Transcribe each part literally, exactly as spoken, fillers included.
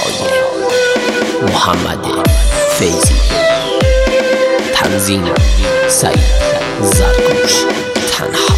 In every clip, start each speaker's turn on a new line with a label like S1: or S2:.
S1: صدای محمد فیضی، تنظیم سعید زرگوش تنها.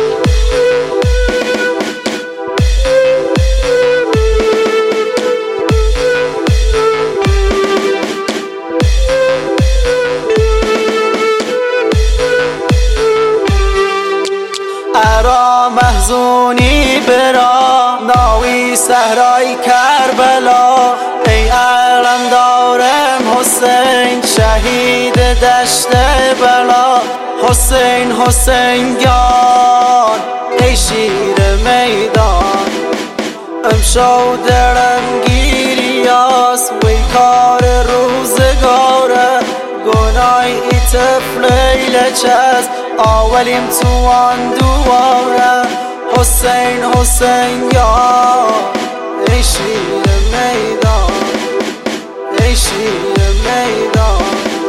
S2: ارا محزونی برا ناوی صحرای کربلا، ای علم دارم حسین شهید دشت بلا. حسین حسین یار ای شیر میدان، امشو درم گیریاس وی کار روزگاره. گنای ای طفل لچز آولیم تو آن دواره. حسین حسین یار ای شیر میدان، ای شیر میدان.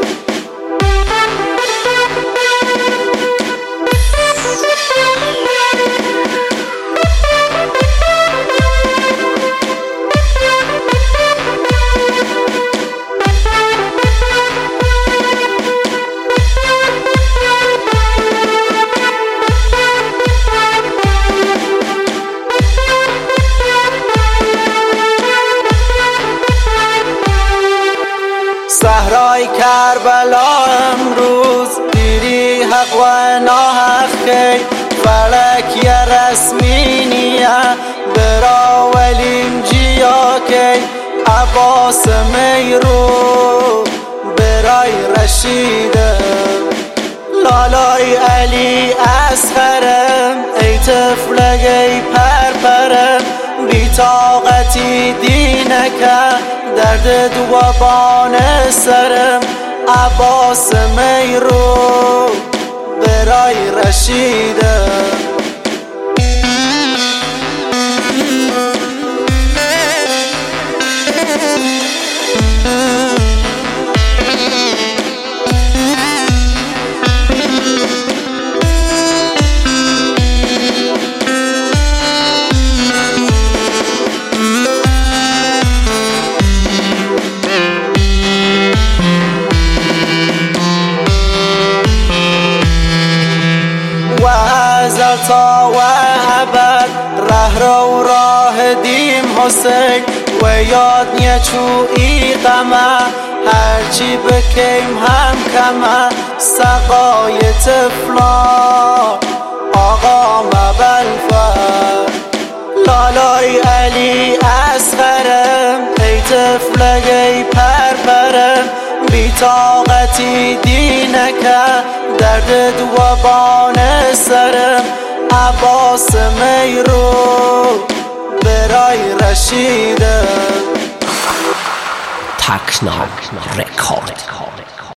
S2: صحرای کربلا امروز دیری حق و ناحق کی، فلک یا رسمی نیه برا ولیم جیا کی. عباس میرو برای رشیده، لالای علی اصغرم ای طفلگی پرپرم. بی طاقتی دینکه درد دوابان سرم. عباس میرو برای رشیده. تا و ابد ره رو راه دیم حسین، و یاد نیچو ای غمه هرچی بکیم هم کمه. سقای طفلا آقا مبلفر، لالای علی اصغرم ای طفلگی پرپرم. بی طاقتی دینکه درد دوابان سرم. عباس میرو برای رشیده.
S1: تکنام رکارد.